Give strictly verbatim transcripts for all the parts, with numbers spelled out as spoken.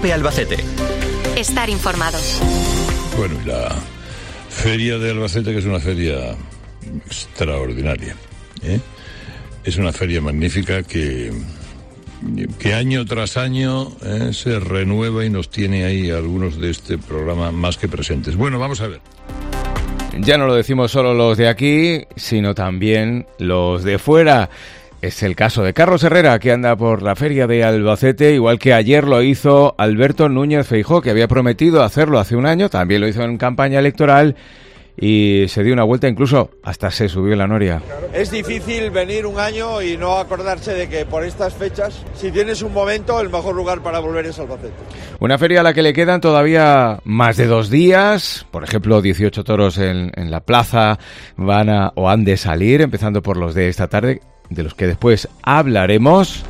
COPE Albacete. Estar informado. Bueno, y la feria de Albacete, que es una feria extraordinaria, ¿eh? Es una feria magnífica que, que año tras año ¿eh? se renueva y nos tiene ahí algunos de este programa más que presentes. Bueno, vamos a ver. Ya no lo decimos solo los de aquí, sino también los de fuera. Es el caso de Carlos Herrera, que anda por la feria de Albacete, igual que ayer lo hizo Alberto Núñez Feijóo, que había prometido hacerlo hace un año, también lo hizo en campaña electoral y se dio una vuelta, incluso hasta se subió en la noria. Es difícil venir un año y no acordarse de que por estas fechas, si tienes un momento, el mejor lugar para volver es Albacete. Una feria a la que le quedan todavía más de dos días, por ejemplo, dieciocho toros en, en la plaza van a, o han de salir, empezando por los de esta tarde, de los que después hablaremos,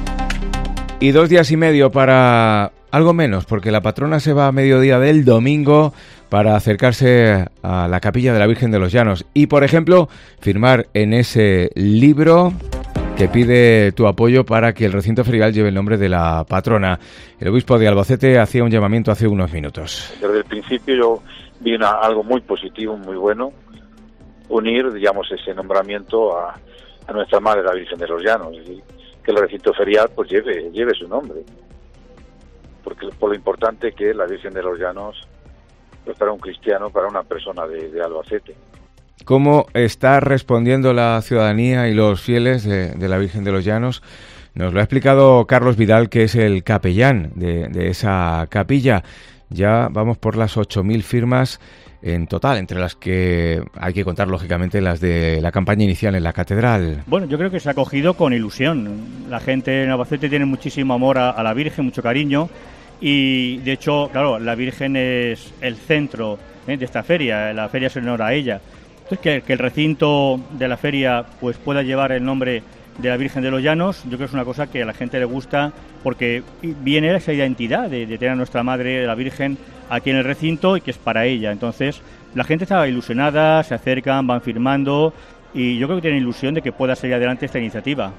y dos días y medio para algo menos, porque la patrona se va a mediodía del domingo para acercarse a la Capilla de la Virgen de los Llanos y, por ejemplo, firmar en ese libro que pide tu apoyo para que el recinto ferial lleve el nombre de la patrona. El obispo de Albacete hacía un llamamiento hace unos minutos. Desde el principio yo vi una, algo muy positivo, muy bueno, unir, digamos, ese nombramiento a a nuestra madre, la Virgen de los Llanos, y que el recinto ferial pues lleve lleve su nombre, porque por lo importante que es la Virgen de los Llanos pues para un cristiano, para una persona de, de Albacete. ¿Cómo está respondiendo la ciudadanía y los fieles de, de la Virgen de los Llanos? Nos lo ha explicado Carlos Vidal, que es el capellán de, de esa capilla. Ya vamos por las ocho mil firmas en total, entre las que hay que contar, lógicamente, las de la campaña inicial en la catedral. Bueno, yo creo que se ha acogido con ilusión. La gente en Albacete tiene muchísimo amor a, a la Virgen, mucho cariño, y de hecho, claro, la Virgen es el centro ¿eh? de esta feria, la feria se honora a ella. Entonces, que, que el recinto de la feria pues pueda llevar el nombre de la Virgen de los Llanos, yo creo que es una cosa que a la gente le gusta, porque viene esa identidad de, de tener a nuestra Madre, la Virgen, aquí en el recinto y que es para ella. Entonces, la gente está ilusionada, se acercan, van firmando y yo creo que tienen ilusión de que pueda salir adelante esta iniciativa.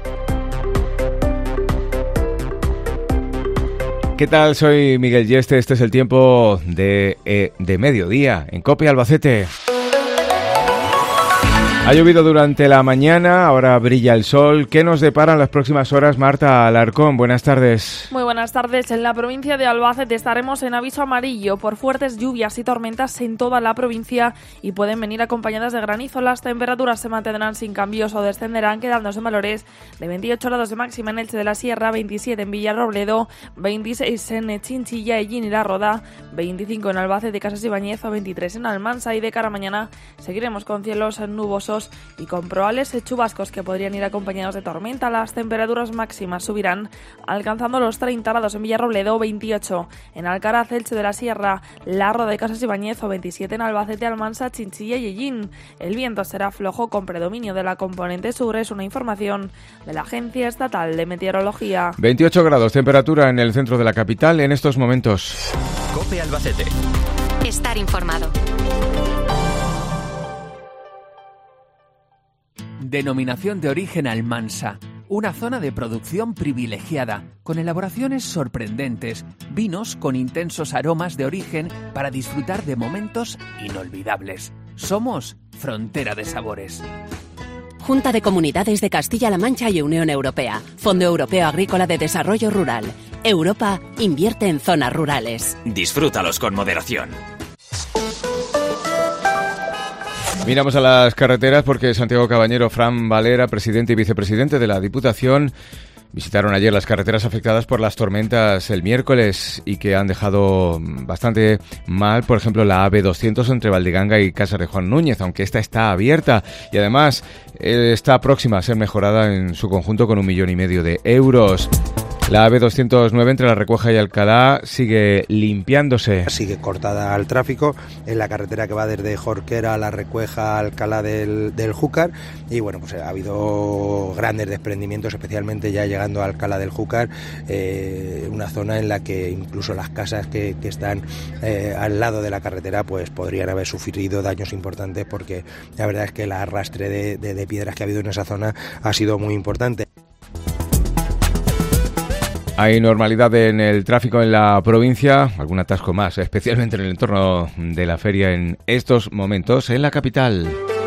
¿Qué tal? Soy Miguel Yeste, este es el tiempo de, eh, de mediodía en COPE Albacete. Ha llovido durante la mañana, ahora brilla el sol. ¿Qué nos deparan las próximas horas, Marta Alarcón? Buenas tardes. Muy buenas tardes. En la provincia de Albacete estaremos en aviso amarillo por fuertes lluvias y tormentas en toda la provincia y pueden venir acompañadas de granizo. Las temperaturas se mantendrán sin cambios o descenderán, quedándose en valores de veintiocho grados de máxima en Elche de la Sierra, veintisiete en Villarrobledo, veintiséis en Chinchilla, Ellín y La Roda, veinticinco en Albacete, Casas Ibáñez o veintitrés en Almansa. Y de cara a mañana seguiremos con cielos nubosos y con probables chubascos que podrían ir acompañados de tormenta. Las temperaturas máximas subirán alcanzando los treinta grados en Villarrobledo, veintiocho en Alcaraz, Elche de la Sierra, La Roda y Casas Ibáñez o veintisiete en Albacete, Almansa, Chinchilla y Ellín. El viento será flojo con predominio de la componente sur, es una información de la Agencia Estatal de Meteorología. veintiocho grados, temperatura en el centro de la capital en estos momentos. COPE Albacete. Estar informado. Denominación de origen Almansa, una zona de producción privilegiada, con elaboraciones sorprendentes, vinos con intensos aromas de origen para disfrutar de momentos inolvidables. Somos Frontera de Sabores. Junta de Comunidades de Castilla-La Mancha y Unión Europea. Fondo Europeo Agrícola de Desarrollo Rural. Europa invierte en zonas rurales. Disfrútalos con moderación. Miramos a las carreteras porque Santiago Cabañero, Fran Valera, presidente y vicepresidente de la Diputación, visitaron ayer las carreteras afectadas por las tormentas el miércoles y que han dejado bastante mal, por ejemplo, la A V doscientos entre Valdiganga y Casa de Juan Núñez, aunque esta está abierta y además eh, está próxima a ser mejorada en su conjunto con un millón y medio de euros. La A V doscientos nueve entre La Recueja y Alcalá sigue limpiándose. Sigue cortada al tráfico en la carretera que va desde Jorquera a La Recueja a Alcalá del, del Júcar y bueno, pues ha habido grandes desprendimientos, especialmente ya llegando a Alcalá del Júcar, eh, una zona en la que incluso las casas que, que están eh, al lado de la carretera pues podrían haber sufrido daños importantes porque la verdad es que el arrastre de, de, de piedras que ha habido en esa zona ha sido muy importante. Hay normalidad en el tráfico en la provincia, algún atasco más, especialmente en el entorno de la feria en estos momentos en la capital.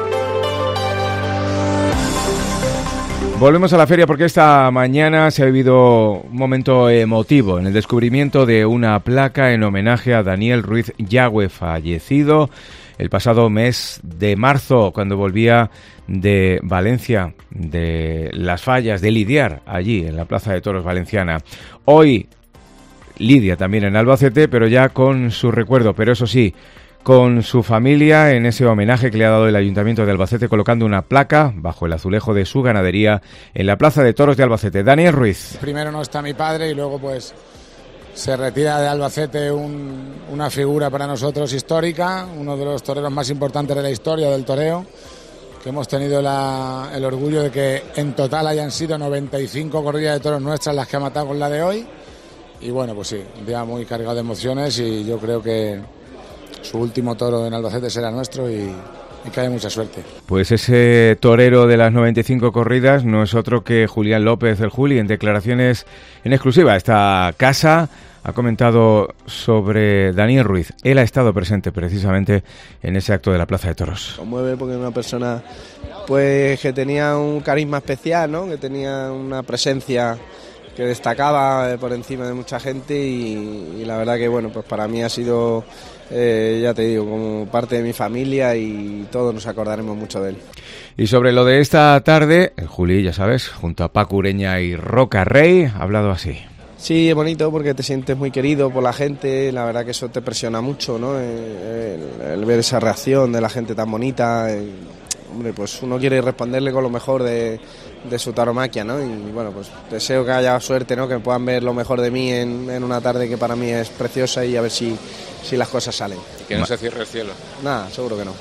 Volvemos a la feria porque esta mañana se ha vivido un momento emotivo en el descubrimiento de una placa en homenaje a Daniel Ruiz Yagüe, fallecido el pasado mes de marzo, cuando volvía de Valencia, de Las Fallas, de lidiar allí en la Plaza de Toros Valenciana. Hoy lidia también en Albacete, pero ya con su recuerdo, pero eso sí, con su familia en ese homenaje que le ha dado el Ayuntamiento de Albacete, colocando una placa bajo el azulejo de su ganadería en la Plaza de Toros de Albacete. Daniel Ruiz. Primero no está mi padre y luego pues se retira de Albacete un, una figura para nosotros histórica, uno de los toreros más importantes de la historia del toreo, que hemos tenido la, el orgullo de que en total hayan sido noventa y cinco corridas de toros nuestras las que ha matado con la de hoy. Y bueno, pues sí, un día muy cargado de emociones y yo creo que su último toro en Albacete será nuestro y, y que haya mucha suerte. Pues ese torero de las noventa y cinco corridas no es otro que Julián López, el Juli, en declaraciones en exclusiva a esta casa. Ha comentado sobre Daniel Ruiz. Él ha estado presente precisamente en ese acto de la Plaza de Toros. Conmueve porque era una persona pues que tenía un carisma especial, ¿no? Que tenía una presencia que destacaba por encima de mucha gente y, y la verdad que bueno, pues para mí ha sido, eh, ya te digo, como parte de mi familia y todos nos acordaremos mucho de él. Y sobre lo de esta tarde, el Juli, ya sabes, junto a Paco Ureña y Roca Rey, ha hablado así. Sí, es bonito porque te sientes muy querido por la gente, la verdad que eso te presiona mucho, ¿no? El, el, el ver esa reacción de la gente tan bonita, el, hombre, pues uno quiere responderle con lo mejor de, de su tauromaquia, ¿no? Y bueno, pues deseo que haya suerte, ¿no? Que puedan ver lo mejor de mí en, en una tarde que para mí es preciosa y a ver si, si las cosas salen. Y que no se cierre el cielo. Nada, seguro que no.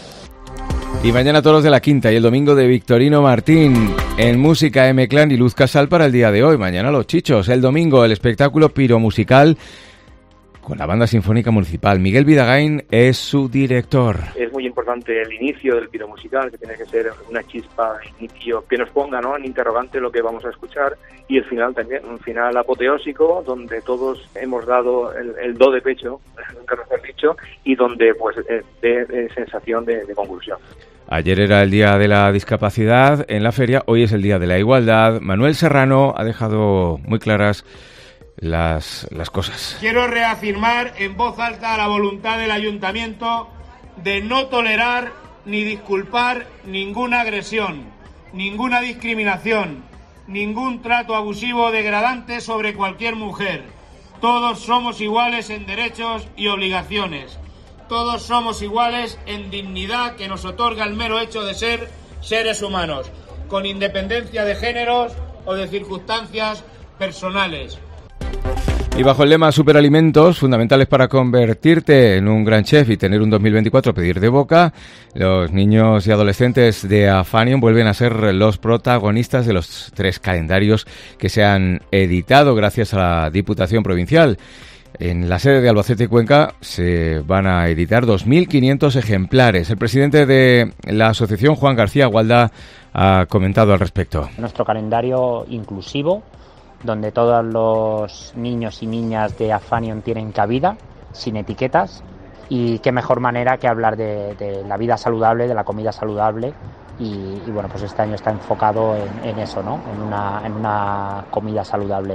Y mañana Toros de la Quinta y el domingo de Victorino Martín. En música M-Clan y Luz Casal para el día de hoy. Mañana Los Chichos. El domingo el espectáculo piromusical con la Banda Sinfónica Municipal. Miguel Vidagain es su director. Es muy importante el inicio del piromusical, que tiene que ser una chispa, inicio, que nos ponga, ¿no?, en interrogante lo que vamos a escuchar, y el final también, un final apoteósico donde todos hemos dado el, el do de pecho, nunca nos han dicho, y donde pues eh, de, de sensación de, de conclusión. Ayer era el Día de la Discapacidad en la feria, hoy es el Día de la Igualdad. Manuel Serrano ha dejado muy claras las, las cosas. Quiero reafirmar en voz alta la voluntad del Ayuntamiento de no tolerar ni disculpar ninguna agresión, ninguna discriminación, ningún trato abusivo o degradante sobre cualquier mujer. Todos somos iguales en derechos y obligaciones. Todos somos iguales en dignidad que nos otorga el mero hecho de ser seres humanos, con independencia de géneros o de circunstancias personales. Y bajo el lema Superalimentos, fundamentales para convertirte en un gran chef y tener un dos mil veinticuatro a pedir de boca, los niños y adolescentes de Afanion vuelven a ser los protagonistas de los tres calendarios que se han editado gracias a la Diputación Provincial. En la sede de Albacete y Cuenca se van a editar dos mil quinientos ejemplares. El presidente de la asociación, Juan García Gualda, ha comentado al respecto. Nuestro calendario inclusivo, donde todos los niños y niñas de Afanion tienen cabida, sin etiquetas, y qué mejor manera que hablar de, de la vida saludable, de la comida saludable, y, y bueno, pues este año está enfocado en, en eso, ¿no? En una, en una comida saludable.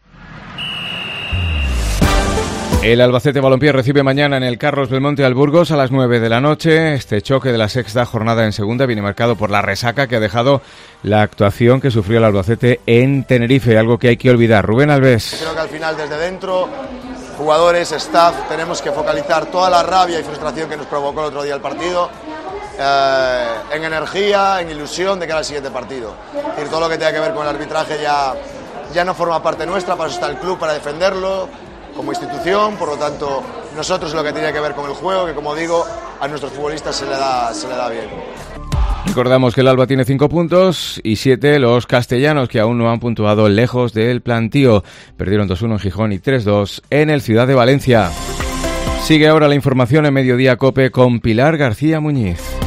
El Albacete Balompié recibe mañana en el Carlos Belmonte al Burgos a las nueve de la noche. Este choque de la sexta jornada en segunda viene marcado por la resaca que ha dejado la actuación que sufrió el Albacete en Tenerife, algo que hay que olvidar. Rubén Alves. Creo que al final desde dentro, jugadores, staff, tenemos que focalizar toda la rabia y frustración que nos provocó el otro día el partido eh, en energía, en ilusión de cara al siguiente partido. Es decir, todo lo que tenga que ver con el arbitraje ya, ya no forma parte nuestra, para eso está el club, para defenderlo como institución, por lo tanto nosotros lo que tiene que ver con el juego, que como digo, a nuestros futbolistas se le da, se le da bien. Recordamos que el Alba tiene cinco puntos y siete los castellanos, que aún no han puntuado lejos del plantío. Perdieron dos uno en Gijón y tres dos en el Ciudad de Valencia. Sigue ahora la información en Mediodía COPE con Pilar García Muñiz.